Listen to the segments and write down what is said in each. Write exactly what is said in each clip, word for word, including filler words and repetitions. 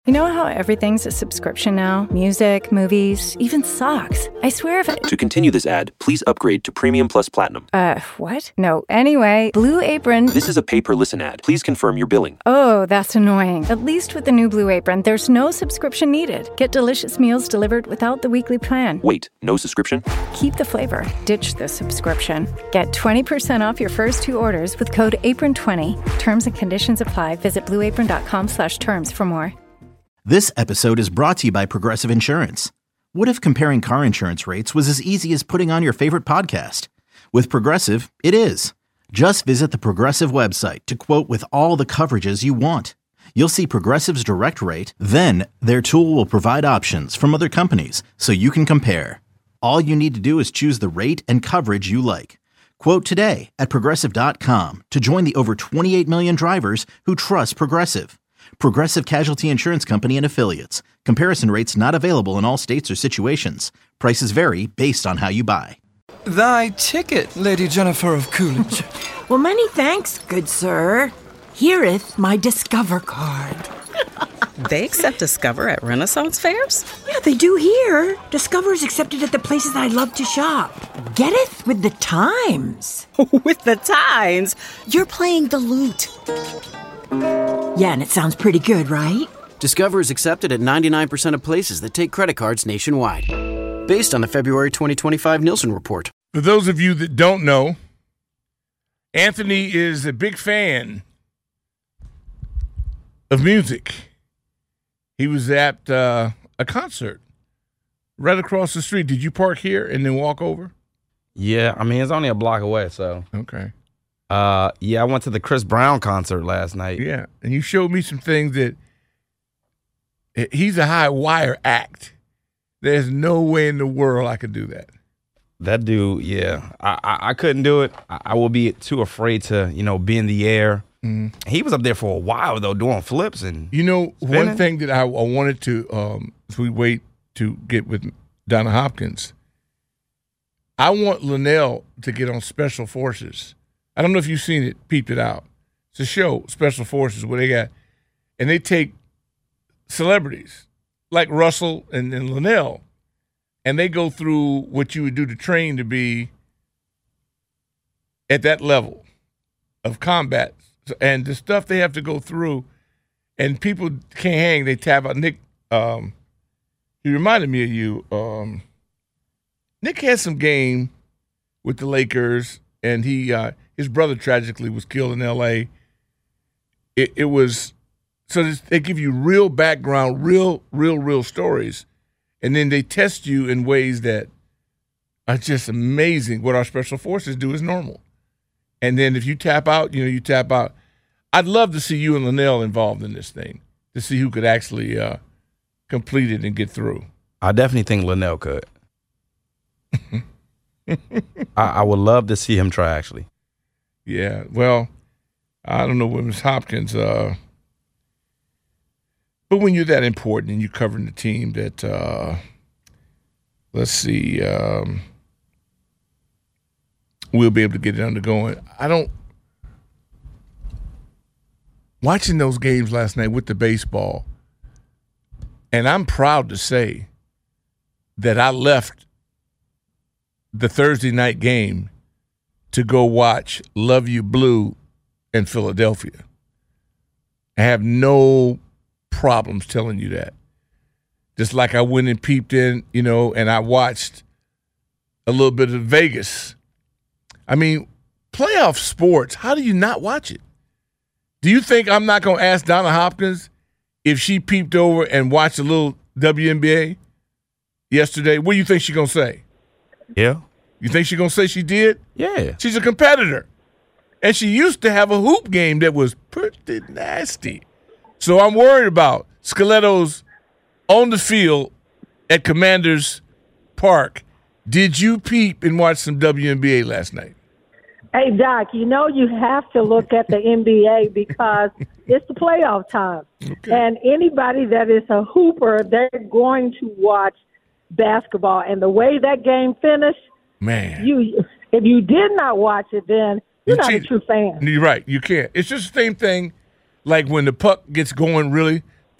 You know how everything's a subscription now? Music, movies, even socks. I swear if it... To continue this ad, please upgrade to Premium Plus Platinum. Uh, what? No, anyway, Blue Apron... This is a pay-per-listen ad. Please confirm your billing. Oh, that's annoying. At least with the new Blue Apron, there's no subscription needed. Get delicious meals delivered without the weekly plan. Wait, no subscription? Keep the flavor. Ditch the subscription. Get twenty percent off your first two orders with code apron twenty. Terms and conditions apply. Visit blueapron.com slash terms for more. This episode is brought to you by Progressive Insurance. What if comparing car insurance rates was as easy as putting on your favorite podcast? With Progressive, it is. Just visit the Progressive website to quote with all the coverages you want. You'll see Progressive's direct rate, then their tool will provide options from other companies so you can compare. All you need to do is choose the rate and coverage you like. Quote today at progressive dot com to join the over twenty-eight million drivers who trust Progressive. Progressive Casualty Insurance Company and Affiliates. Comparison rates not available in all states or situations. Prices vary based on how you buy. Thy ticket, Lady Jennifer of Coolidge. Well, many thanks, good sir. Hereeth my Discover card. They accept Discover at Renaissance fairs? Yeah, they do here. Discover is accepted at the places I love to shop. Getteth with the times. With the times? You're playing the lute. Yeah, and it sounds pretty good, right? Discover is accepted at ninety-nine percent of places that take credit cards nationwide. Based on the February twenty twenty-five Nielsen report. For those of you that don't know, Anthony is a big fan of music. He was at uh, a concert right across the street. Did you park here and then walk over? Yeah, I mean, it's only a block away, so. Okay. Uh, yeah, I went to the Chris Brown concert last night. Yeah, and you showed me some things that he's a high wire act. There's no way in the world I could do that. That dude, yeah, I I, I couldn't do it. I, I would be too afraid to, you know, be in the air. Mm-hmm. He was up there for a while though, doing flips and you know spinning. One thing that I, I wanted to um, as we wait to get with Donna Hopkins, I want Linnell to get on Special Forces. I don't know if you've seen it, peeped it out. It's a show, Special Forces, where they got, and they take celebrities like Russell and, and Linnell, and they go through what you would do to train to be at that level of combat. And the stuff they have to go through, and people can't hang, they tap out. Nick, um, he reminded me of you. Um, Nick had some game with the Lakers, and he uh, his brother tragically was killed in L A. It, it was so they give you real background, real, real, real stories, and then they test you in ways that are just amazing. What our special forces do is normal, and then if you tap out, you know, you tap out. I'd love to see you and Linnell involved in this thing to see who could actually uh, complete it and get through. I definitely think Linnell could. I, I would love to see him try, actually. Yeah, well, I don't know what Miz Hopkins, uh, but when you're that important and you're covering the team that, uh, let's see, um, we'll be able to get it undergoing. I don't, watching those games last night with the baseball, and I'm proud to say that I left the Thursday night game to go watch Love You Blue in Philadelphia. I have no problems telling you that. Just like I went and peeped in, you know, and I watched a little bit of Vegas. I mean, playoff sports, how do you not watch it? Do you think I'm not going to ask Donna Hopkins if she peeped over and watched a little W N B A yesterday? What do you think she's going to say? Yeah. You think she's going to say she did? Yeah. She's a competitor. And she used to have a hoop game that was pretty nasty. So I'm worried about Scaleto's on the field at Commanders Park. Did you peep and watch some W N B A last night? Hey, Doc, you know you have to look at the N B A because it's the playoff time. Okay. And anybody that is a hooper, they're going to watch basketball. And the way that game finished, man, you if you did not watch it, then you're you not a true fan. You're right. You can't. It's just the same thing like when the puck gets going really,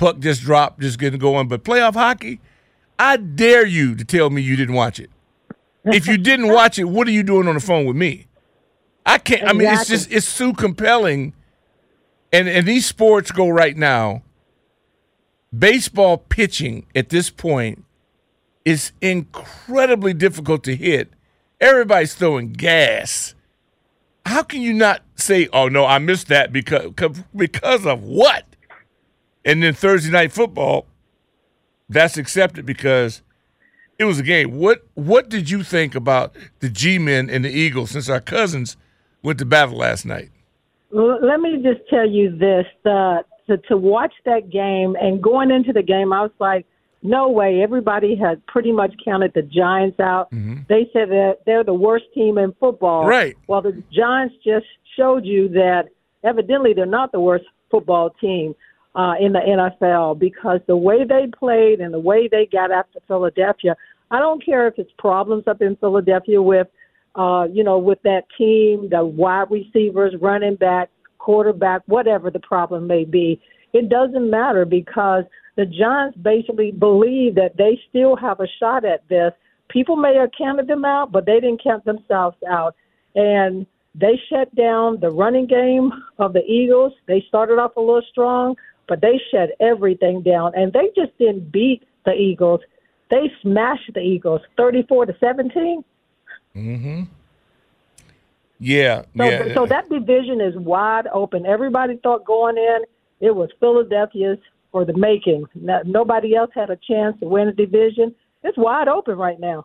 puck just dropped, just getting going. But playoff hockey, I dare you to tell me you didn't watch it. If you didn't watch it, what are you doing on the phone with me? I can't. I mean, it's just it's so compelling. And and these sports go right now. Baseball pitching at this point is incredibly difficult to hit. Everybody's throwing gas. How can you not say, "Oh no, I missed that because because of what?" And then Thursday night football, that's accepted because it was a game. What what did you think about the G-men and the Eagles since our cousins went to battle last night? Well, let me just tell you this: uh, to to watch that game and going into the game, I was like, no way. Everybody had pretty much counted the Giants out. Mm-hmm. They said that they're the worst team in football. Right. Well, the Giants just showed you that evidently they're not the worst football team uh, in the N F L because the way they played and the way they got after Philadelphia, I don't care if it's problems up in Philadelphia with, uh, you know, with that team, the wide receivers, running back, quarterback, whatever the problem may be. It doesn't matter because the Giants basically believe that they still have a shot at this. People may have counted them out, but they didn't count themselves out. And they shut down the running game of the Eagles. They started off a little strong, but they shut everything down. And they just didn't beat the Eagles. They smashed the Eagles thirty-four to seventeen. Mm-hmm. Yeah. So, yeah. so that division is wide open. Everybody thought going in it was Philadelphia's for the making. No, nobody else had a chance to win a division. It's wide open right now.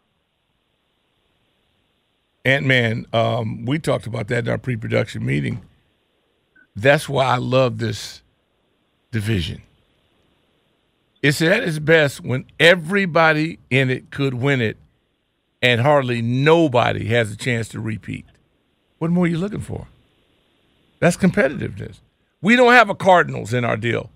Ant-Man, um, we talked about that in our pre-production meeting. That's why I love this division. It's at its best when everybody in it could win it and hardly nobody has a chance to repeat. What more are you looking for? That's competitiveness. We don't have a Cardinals in our deal.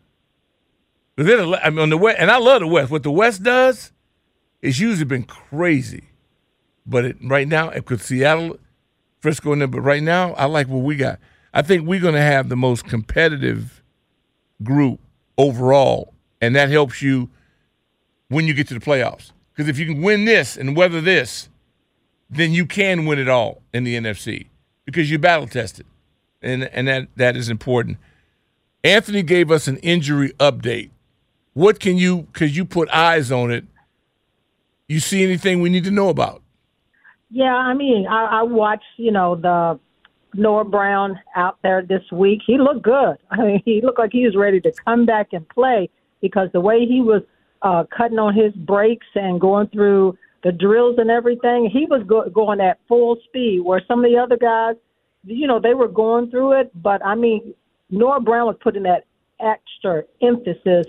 But then, I mean, on the West, and I love the West. What the West does, it's usually been crazy. But it, right now, because Seattle, Frisco, and them, but right now, I like what we got. I think we're going to have the most competitive group overall, and that helps you when you get to the playoffs. Because if you can win this and weather this, then you can win it all in the N F C because you battle tested, and and that that is important. Anthony gave us an injury update. What can you, because you put eyes on it, you see anything we need to know about? Yeah, I mean, I, I watched, you know, the Noah Brown out there this week. He looked good. I mean, he looked like he was ready to come back and play because the way he was uh, cutting on his brakes and going through the drills and everything, he was go- going at full speed where some of the other guys, you know, they were going through it. But, I mean, Noah Brown was putting that extra emphasis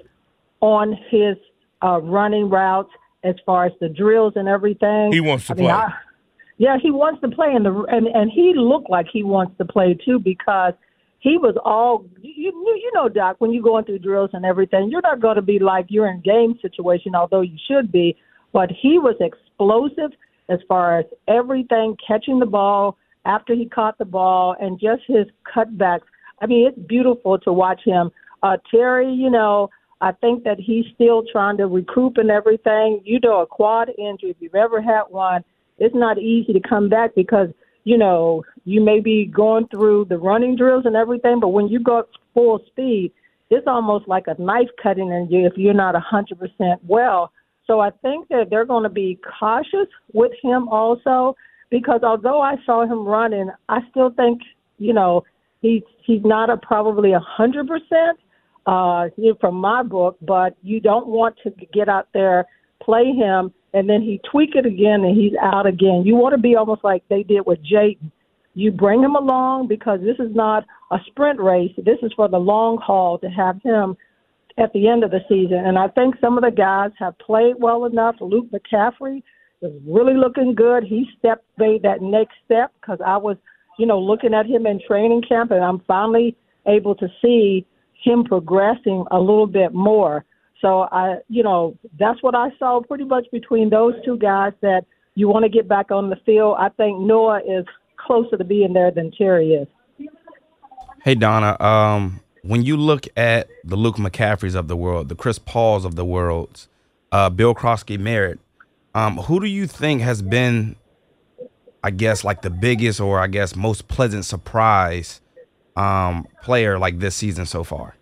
on his uh, running routes as far as the drills and everything. He wants to I mean, play. I, yeah, he wants to play, and the and, and he looked like he wants to play too because he was all you you know, Doc. When you're going through drills and everything, you're not going to be like you're in game situation, although you should be. But he was explosive as far as everything, catching the ball after he caught the ball, and just his cutbacks. I mean, it's beautiful to watch him. Uh, Terry, you know, I think that he's still trying to recoup and everything. You know, a quad injury, if you've ever had one, it's not easy to come back because, you know, you may be going through the running drills and everything, but when you go up full speed, it's almost like a knife cutting in you if you're not one hundred percent well. So I think that they're going to be cautious with him also because although I saw him running, I still think, you know, he's, he's not a probably one hundred percent uh, from my book, but you don't want to get out there, play him, and then he tweak it again and he's out again. You want to be almost like they did with Jayden. You bring him along because this is not a sprint race. This is for the long haul to have him at the end of the season. And I think some of the guys have played well enough. Luke McCaffrey is really looking good. He stepped, made that next step because I was, you know, looking at him in training camp, and I'm finally able to see him progressing a little bit more. So, I, you know, that's what I saw pretty much between those two guys that you want to get back on the field. I think Noah is closer to being there than Terry is. Hey, Donna, um, when you look at the Luke McCaffreys of the world, the Chris Pauls of the world, uh, Bill Krosky-Merritt, um, who do you think has been, I guess, like the biggest or I guess most pleasant surprise um, player like this season so far?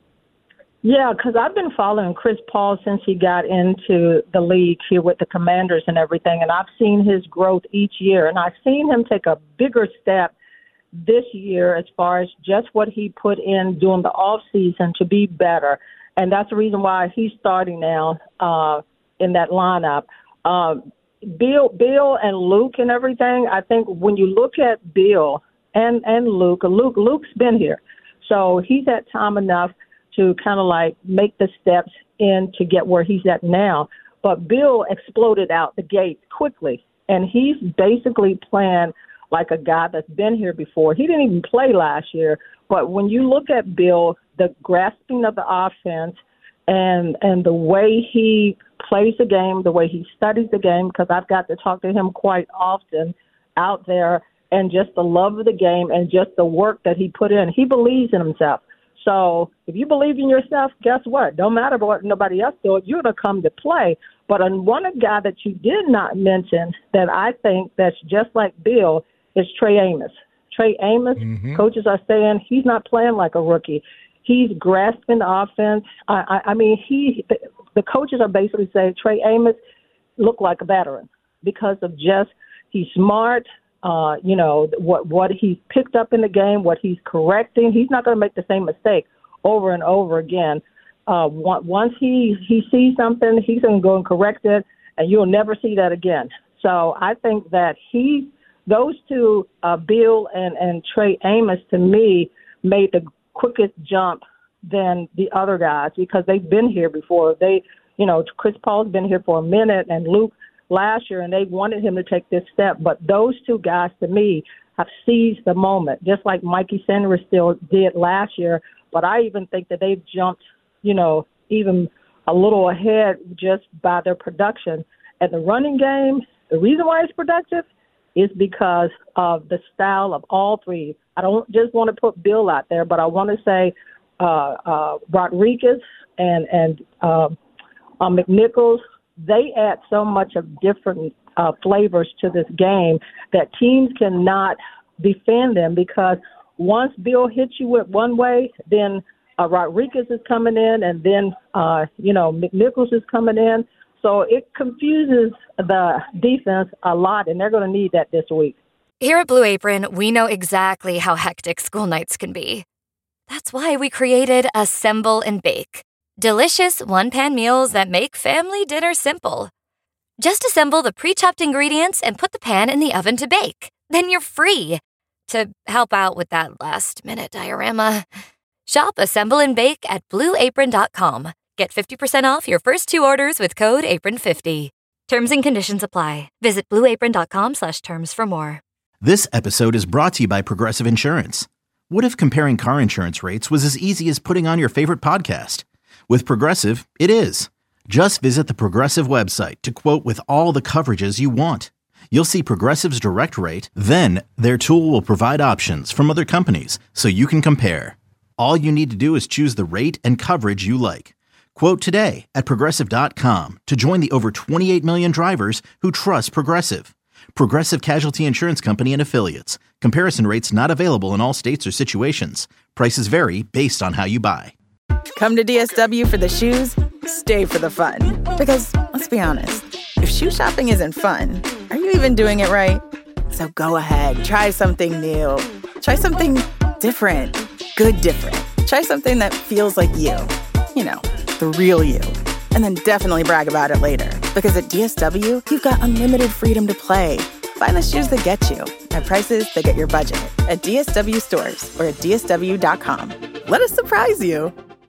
Yeah, because I've been following Chris Paul since he got into the league here with the Commanders and everything, and I've seen his growth each year, and I've seen him take a bigger step this year as far as just what he put in during the off season to be better, and that's the reason why he's starting now uh, in that lineup. Um, Bill, Bill, and Luke and everything. I think when you look at Bill and and Luke, Luke, Luke's been here, so he's had time enough to kind of like make the steps in to get where he's at now. But Bill exploded out the gate quickly, and he's basically playing like a guy that's been here before. He didn't even play last year, but when you look at Bill, the grasping of the offense and and the way he plays the game, the way he studies the game, because I've got to talk to him quite often out there, and just the love of the game and just the work that he put in. He believes in himself. So if you believe in yourself, guess what? Don't matter what nobody else does, you're going to come to play. But on one guy that you did not mention that I think that's just like Bill is Trey Amos. Trey Amos, mm-hmm. coaches are saying he's not playing like a rookie. He's grasping the offense. I, I, I mean, he. The, the coaches are basically saying Trey Amos looked like a veteran because of just he's smart. Uh, you know, what what he's picked up in the game, what he's correcting. He's not going to make the same mistake over and over again. Uh, once he, he sees something, he's going to go and correct it, and you'll never see that again. So I think that he, those two, uh, Bill and, and Trey Amos, to me, made the quickest jump than the other guys because they've been here before. They, you know, Chris Paul's been here for a minute, and Luke last year, and they wanted him to take this step. But those two guys, to me, have seized the moment, just like Mikey Sanders still did last year. But I even think that they've jumped, you know, even a little ahead just by their production. And the running game, the reason why it's productive is because of the style of all three. I don't just want to put Bill out there, but I want to say uh, uh, Rodriguez and, and uh, uh, McNichols, they add so much of different uh, flavors to this game that teams cannot defend them because once Bill hits you with one way, then uh, Rodriguez is coming in, and then, uh, you know, McNichols is coming in. So it confuses the defense a lot, and they're going to need that this week. Here at Blue Apron, we know exactly how hectic school nights can be. That's why we created Assemble and Bake. Delicious one-pan meals that make family dinner simple. Just assemble the pre-chopped ingredients and put the pan in the oven to bake. Then you're free to help out with that last-minute diorama. Shop Assemble and Bake at blue apron dot com. Get fifty percent off your first two orders with code apron fifty. Terms and conditions apply. Visit blue apron dot com slash terms for more. This episode is brought to you by Progressive Insurance. What if comparing car insurance rates was as easy as putting on your favorite podcast? With Progressive, it is. Just visit the Progressive website to quote with all the coverages you want. You'll see Progressive's direct rate, then their tool will provide options from other companies so you can compare. All you need to do is choose the rate and coverage you like. Quote today at progressive dot com to join the over twenty-eight million drivers who trust Progressive. Progressive Casualty Insurance Company and Affiliates. Comparison rates not available in all states or situations. Prices vary based on how you buy. Come to D S W for the shoes, stay for the fun. Because, let's be honest, if shoe shopping isn't fun, are you even doing it right? So go ahead, try something new. Try something different. Good different. Try something that feels like you. You know, the real you. And then definitely brag about it later. Because at D S W, you've got unlimited freedom to play. Find the shoes that get you at prices that get your budget at D S W stores or at D S W dot com. Let us surprise you.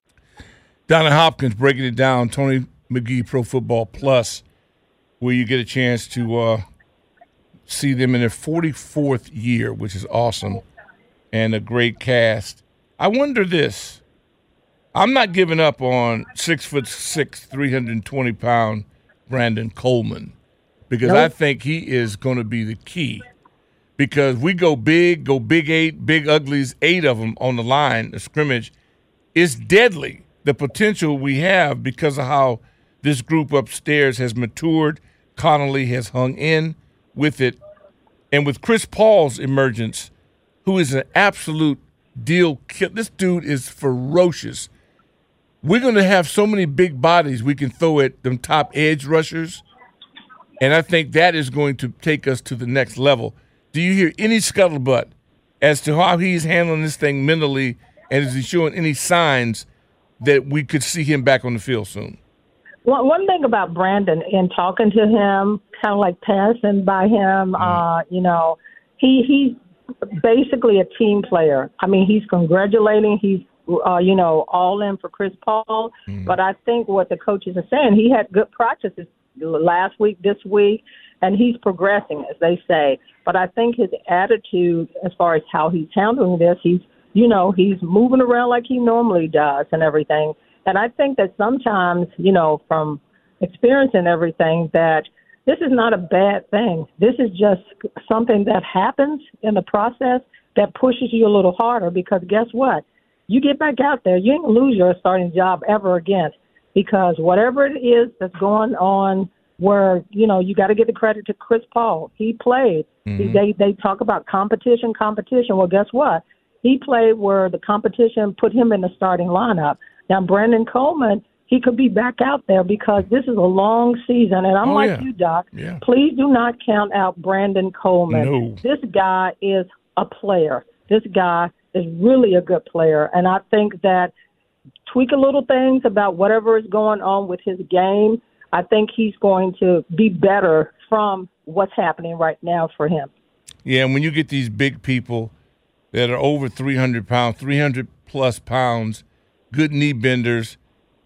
Donna Hopkins breaking it down, Tony McGee Pro Football Plus, where you get a chance to uh, see them in their forty-fourth year, which is awesome, and a great cast. I wonder this. I'm not giving up on six foot six, three hundred twenty pound Brandon Coleman because nope. I think he is going to be the key. Because we go big, go big eight, big uglies, eight of them on the line, the scrimmage, it's deadly, the potential we have because of how this group upstairs has matured. Connolly has hung in with it. And with Chris Paul's emergence, who is an absolute deal kill. This dude is ferocious. We're going to have so many big bodies we can throw at them top edge rushers, and I think that is going to take us to the next level. Do you hear any scuttlebutt as to how he's handling this thing mentally, and is he showing any signs that we could see him back on the field soon? Well, one thing about Brandon, in talking to him, kind of like passing by him, mm. uh, you know, he he's basically a team player. I mean, he's congratulating, he's, uh, you know, all in for Chris Paul. Mm. But I think what the coaches are saying, he had good practices last week, this week, and he's progressing, as they say. But I think his attitude, as far as how he's handling this, he's, you know, he's moving around like he normally does and everything. And I think that sometimes, you know, from experience and everything, that this is not a bad thing. This is just something that happens in the process that pushes you a little harder, because guess what? You get back out there, you ain't going to lose your starting job ever again, because whatever it is that's going on where, you know, you got to give the credit to Chris Paul. He played. Mm-hmm. They, they talk about competition, competition. Well, guess what? He played where the competition put him in the starting lineup. Now, Brandon Coleman, he could be back out there because this is a long season. And I'm oh, like yeah. you, Doc. Yeah. Please do not count out Brandon Coleman. No. This guy is a player. This guy is really a good player. And I think that tweak a little things about whatever is going on with his game, I think he's going to be better from what's happening right now for him. Yeah, and when you get these big people that are over three hundred pounds, three hundred plus pounds, good knee benders,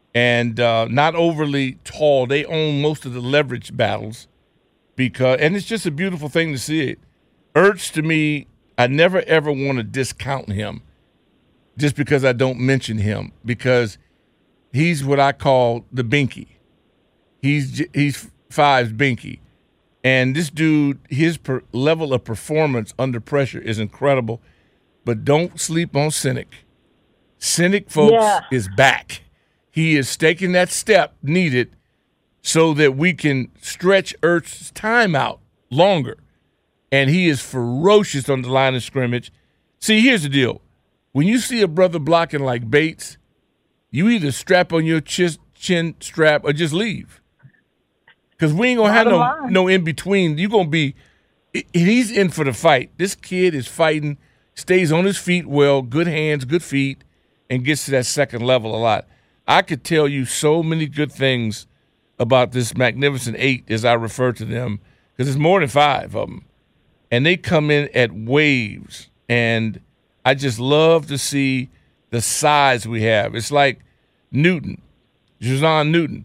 and uh, not overly tall. They own most of the leverage battles, because, and it's just a beautiful thing to see it. Ertz, to me, I never ever want to discount him just because I don't mention him, because he's what I call the binky. He's he's Five's binky, and this dude, his per, level of performance under pressure is incredible. But don't sleep on Cynic. Cynic, folks, yeah. is back. He is taking that step needed so that we can stretch Ertz's time out longer. And he is ferocious on the line of scrimmage. See, here's the deal. When you see a brother blocking like Bates, you either strap on your chin, chin strap or just leave. Because we ain't going to have no, no in-between. You're going to be – he's in for the fight. This kid is fighting, stays on his feet well, good hands, good feet, and gets to that second level a lot. I could tell you so many good things about this Magnificent Eight, as I refer to them, because there's more than five of them. And they come in at waves, and I just love to see the size we have. It's like Newton, Jazon Newton.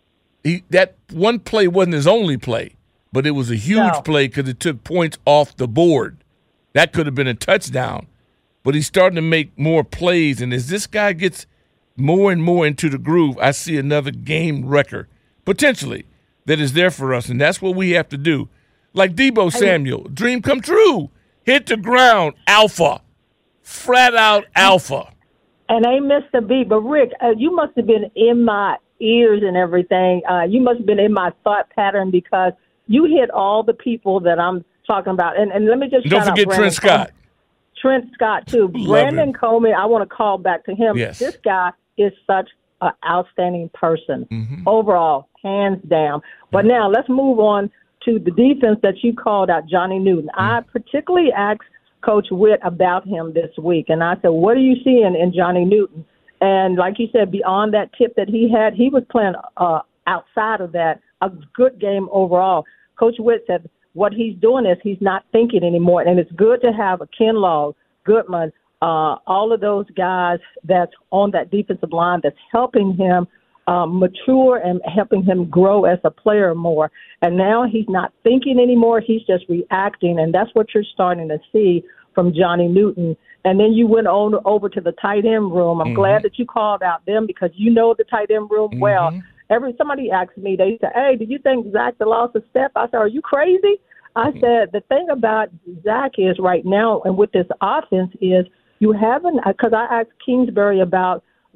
He, that one play wasn't his only play, but it was a huge no. play because it took points off the board. That could have been a touchdown. But he's starting to make more plays, and as this guy gets more and more into the groove, I see another game record, potentially, that is there for us, and that's what we have to do. Like Deebo Samuel, dream come true. Hit the ground, alpha, flat out alpha. And they missed a beat. But, Rick, uh, you must have been in my ears and everything. Uh, you must have been in my thought pattern, because you hit all the people that I'm talking about. And, and let me just Don't shout forget out Trent Scott. Coleman. Trent Scott, too. Love Brandon him. Coleman, I want to call back to him. Yes. This guy is such an outstanding person, mm-hmm. overall, hands down. But now let's move on to the defense that you called out, Johnny Newton. Mm-hmm. I particularly asked Coach Witt about him this week, and I said, what are you seeing in Johnny Newton? And like you said, beyond that tip that he had, he was playing uh, outside of that a good game overall. Coach Witt said what he's doing is he's not thinking anymore, and it's good to have a Kinlaw, Goodman, uh, all of those guys that's on that defensive line that's helping him um, mature and helping him grow as a player more. And now he's not thinking anymore. He's just reacting, and that's what you're starting to see from Johnny Newton. And then you went on over to the tight end room. I'm mm-hmm. glad that you called out them, because you know the tight end room mm-hmm. well. Every somebody asked me, they said, hey, did you think Zach lost a step? I said, are you crazy? I mm-hmm. said, the thing about Zach is right now, and with this offense, is you haven't, because I asked Kingsbury about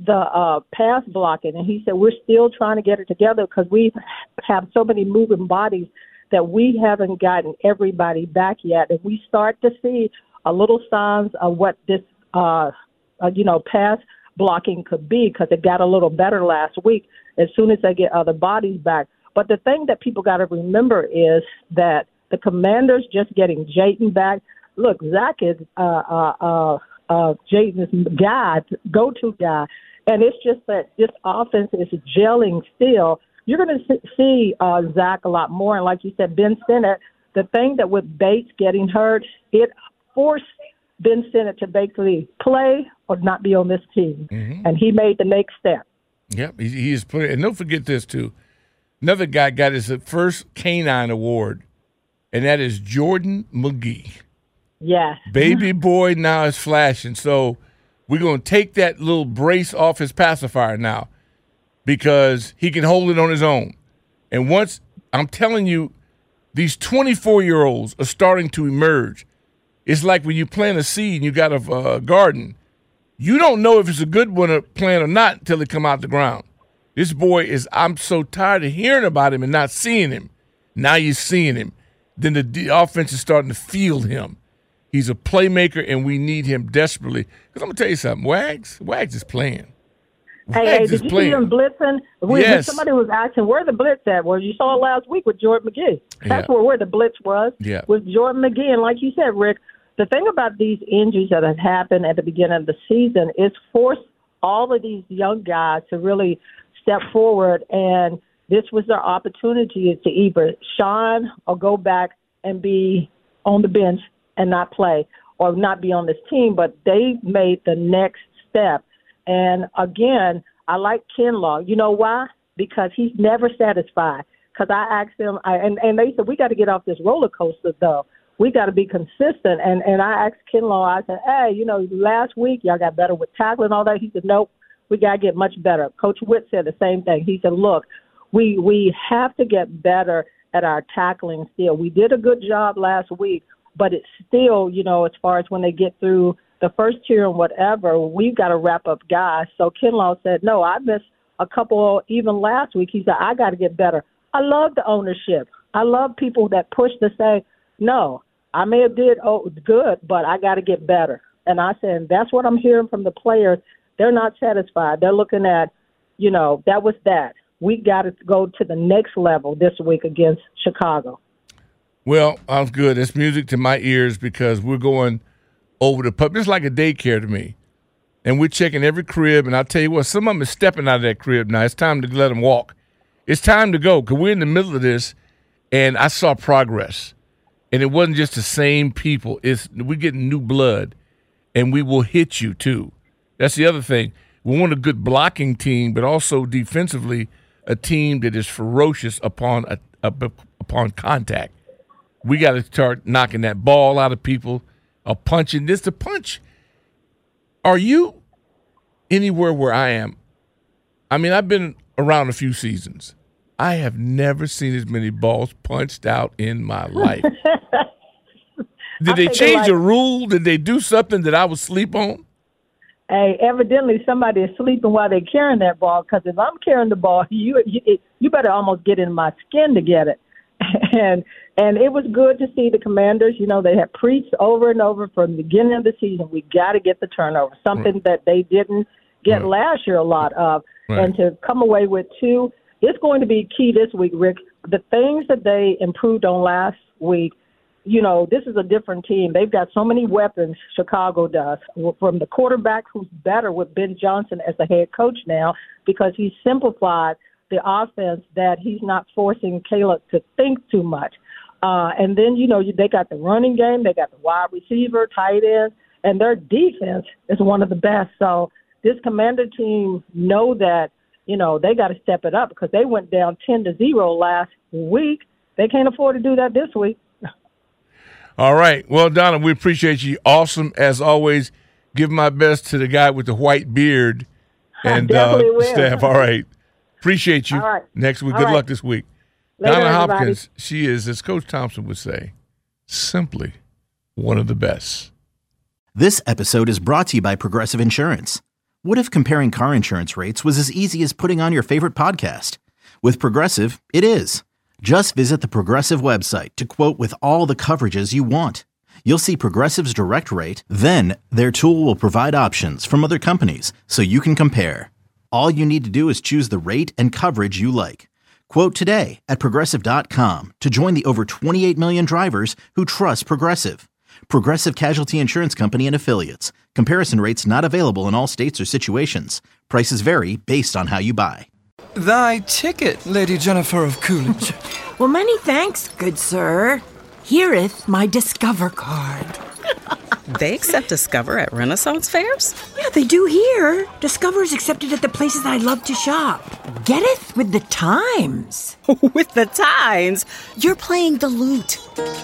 the uh, pass blocking, and he said we're still trying to get it together because we have so many moving bodies that we haven't gotten everybody back yet. And we start to see a little signs of what this, uh, uh, you know, pass blocking could be because it got a little better last week as soon as they get other bodies back. But the thing that people got to remember is that the Commanders just getting Jayden back. Look, Zach is uh, uh, uh, uh, Jayden's guy, go-to guy. And it's just that this offense is gelling still. You're going to see uh, Zach a lot more. And like you said, Ben Sinnott, the thing that with Bates getting hurt, it forced Ben Sinnott to basically play or not be on this team. Mm-hmm. And he made the next step. Yep, he, he is putting. And don't forget this, too. Another guy got his first Canine Award, and that is Jordan McGee. Yeah. Baby boy now is flashing. So we're going to take that little brace off his pacifier now because he can hold it on his own. And once, I'm telling you, these twenty-four-year-olds are starting to emerge. It's like when you plant a seed and you got a uh, garden. You don't know if it's a good one to plant or not until it come out the ground. This boy is, I'm so tired of hearing about him and not seeing him. Now you're seeing him. Then the, the offense is starting to field him. He's a playmaker, and we need him desperately. Because I'm going to tell you something. Wags, Wags is playing. Hey, hey, did you playing. see him blitzing? We, yes. Somebody was asking, where the blitz at? Well, you saw it last week with Jordan McGee. That's yeah. where, where the blitz was, yeah. with Jordan McGee. And like you said, Rick, the thing about these injuries that have happened at the beginning of the season is force all of these young guys to really step forward. And this was their opportunity to either shine or go back and be on the bench and not play or not be on this team. But they made the next step. And, again, I like Kinlaw. You know why? Because he's never satisfied. Because I asked him, I, and, and they said, we got to get off this roller coaster, though. We got to be consistent. And, and I asked Kinlaw, I said, hey, you know, last week y'all got better with tackling and all that. He said, nope, we got to get much better. Coach Witt said the same thing. He said, look, we we have to get better at our tackling still. We did a good job last week, but it's still, you know, as far as when they get through the first tier and whatever, we've got to wrap up guys. So Kinlaw said, no, I missed a couple even last week. He said, I got to get better. I love the ownership. I love people that push to say, no, I may have did oh, good, but I got to get better. And I said, that's what I'm hearing from the players. They're not satisfied. They're looking at, you know, that was that. We got to go to the next level this week against Chicago. Well, I'm good. It's music to my ears because we're going over the pub. It's like a daycare to me. And we're checking every crib. And I'll tell you what, some of them is stepping out of that crib now. It's time to let them walk. It's time to go because we're in the middle of this, and I saw progress. And it wasn't just the same people. It's we're getting new blood, and we will hit you too. That's the other thing. We want a good blocking team, but also defensively a team that is ferocious upon a, a, upon contact. We got to start knocking that ball out of people, or punching. This the punch. Are you anywhere where I am? I mean, I've been around a few seasons. I have never seen as many balls punched out in my life. Did they change like, the rule? Did they do something that I would sleep on? Hey, evidently somebody is sleeping while they're carrying that ball, because if I'm carrying the ball, you, you you better almost get in my skin to get it. And and it was good to see the Commanders. You know, they had preached over and over from the beginning of the season, we got to get the turnover, something right. that they didn't get right. last year a lot of. Right. And to come away with two, it's going to be key this week, Rick. The things that they improved on last week, you know, this is a different team. They've got so many weapons, Chicago does, from the quarterback who's better with Ben Johnson as the head coach now because he's simplified the offense that he's not forcing Caleb to think too much. Uh, and then, you know, they got the running game. They got the wide receiver, tight end, and their defense is one of the best. So this Commander team know that, you know, they got to step it up because they went down ten to zero last week. They can't afford to do that this week. All right. Well, Donna, we appreciate you. Awesome, as always. Give my best to the guy with the white beard and uh, staff. All right. Appreciate you. All right. Next week. All Good right. luck this week. Later, Donna everybody. Hopkins, she is, as Coach Thompson would say, simply one of the best. This episode is brought to you by Progressive Insurance. What if comparing car insurance rates was as easy as putting on your favorite podcast? With Progressive, it is. Just visit the Progressive website to quote with all the coverages you want. You'll see Progressive's direct rate, then their tool will provide options from other companies so you can compare. All you need to do is choose the rate and coverage you like. Quote today at Progressive dot com to join the over twenty-eight million drivers who trust Progressive. Progressive Casualty Insurance Company and Affiliates. Comparison rates not available in all states or situations. Prices vary based on how you buy. Thy ticket, Lady Jennifer of Coolidge. Well, many thanks, good sir. Hereeth my Discover card. They accept Discover at Renaissance fairs? Yeah, they do here. Discover is accepted at the places I love to shop. Getteth with the times. With the times? You're playing the lute.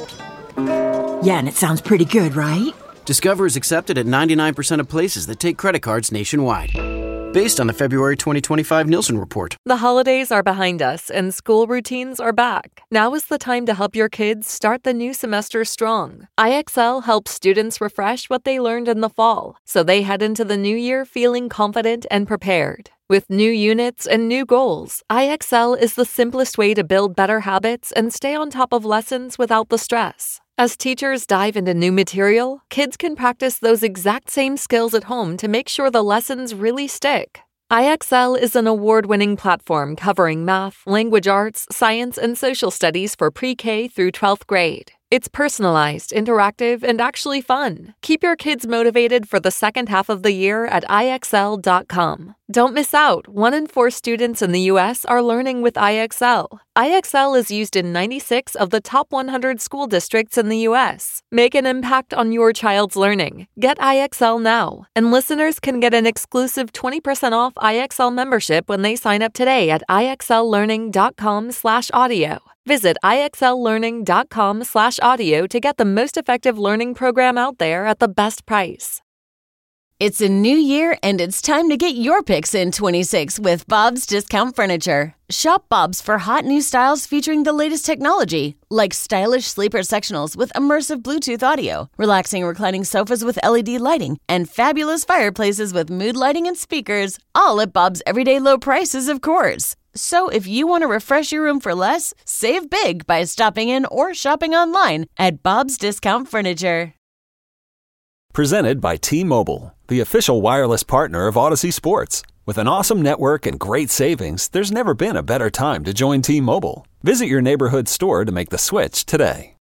Yeah, and it sounds pretty good, right? Discover is accepted at ninety-nine percent of places that take credit cards nationwide. Based on the February twenty twenty-five Nielsen report. The holidays are behind us and school routines are back. Now is the time to help your kids start the new semester strong. I X L helps students refresh what they learned in the fall, so they head into the new year feeling confident and prepared. With new units and new goals, I X L is the simplest way to build better habits and stay on top of lessons without the stress. As teachers dive into new material, kids can practice those exact same skills at home to make sure the lessons really stick. I X L is an award-winning platform covering math, language arts, science, and social studies for pre-K through twelfth grade. It's personalized, interactive, and actually fun. Keep your kids motivated for the second half of the year at I X L dot com. Don't miss out. One in four students in the U S are learning with I X L. I X L is used in ninety-six of the top one hundred school districts in the U S. Make an impact on your child's learning. Get I X L now. And listeners can get an exclusive twenty percent off I X L membership when they sign up today at I X L learning dot com slash audio. Visit I X L learning dot com slash audio to get the most effective learning program out there at the best price. It's a new year, and it's time to get your picks in twenty-six with Bob's Discount Furniture. Shop Bob's for hot new styles featuring the latest technology, like stylish sleeper sectionals with immersive Bluetooth audio, relaxing reclining sofas with L E D lighting, and fabulous fireplaces with mood lighting and speakers, all at Bob's everyday low prices, of course. So if you want to refresh your room for less, save big by stopping in or shopping online at Bob's Discount Furniture. Presented by T-Mobile, the official wireless partner of Odyssey Sports. With an awesome network and great savings, there's never been a better time to join T-Mobile. Visit your neighborhood store to make the switch today.